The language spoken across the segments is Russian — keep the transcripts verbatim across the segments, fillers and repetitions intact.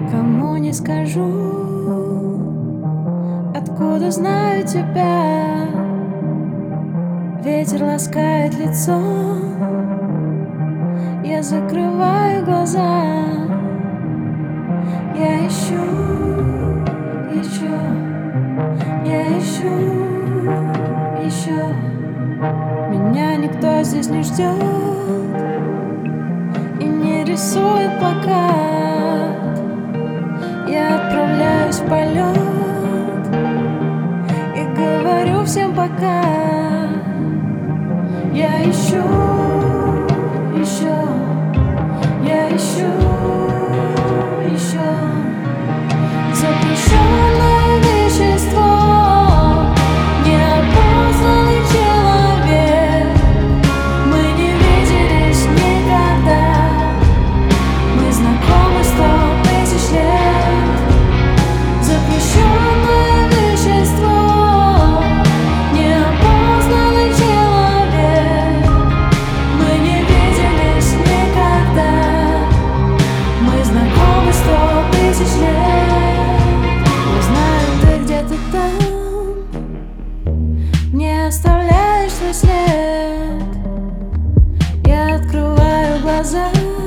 Никому не скажу, откуда знаю тебя. Ветер ласкает лицо, я закрываю глаза. Я ищу еще, я ищу еще. Меня никто здесь не ждет и не рисует плакат. Я отправляюсь в полет и говорю всем пока. Я ищу еще, я ищу еще запрещенное вещество, неопознанный человек. Мы не виделись никогда, мы знакомы сто тысяч лет. Запрещенное вещество, неопознанный человек. Мы не виделись никогда, мы знакомы сто тысяч лет. Я знаю, ты где-то там, не оставляешь свой след. Я открываю глаза,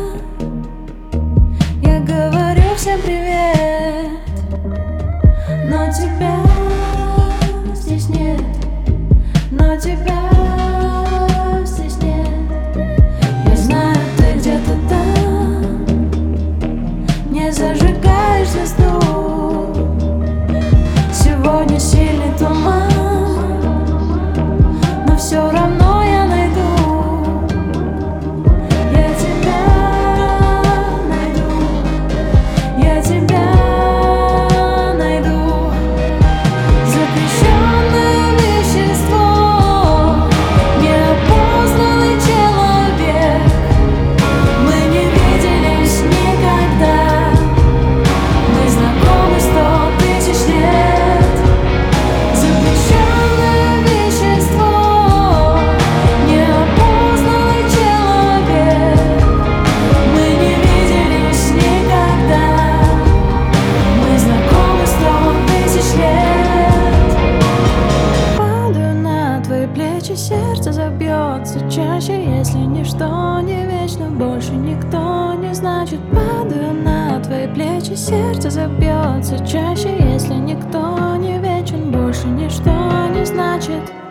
я говорю всем привет, но тебя здесь нет, но тебя здесь нет. Я знаю, ты где-то там, не зажигаешь звезду. Сегодня сильный туман, но все равно я найду. Я тебя найду, я тебя найду. Запрещенное вещество, неопознанный человек. Мы не виделись никогда, мы знакомы сто тысяч лет. Запрещенное вещество, неопознанный человек. Мы не виделись никогда, мы знакомы сто тысяч лет. Падаю на твои плечи, сердце забьется чаще. Если ничто не вечно, больше никто не значит. Падаю на твои плечи, сердце забьется чаще. Если никто не вечен, больше ничто не значит.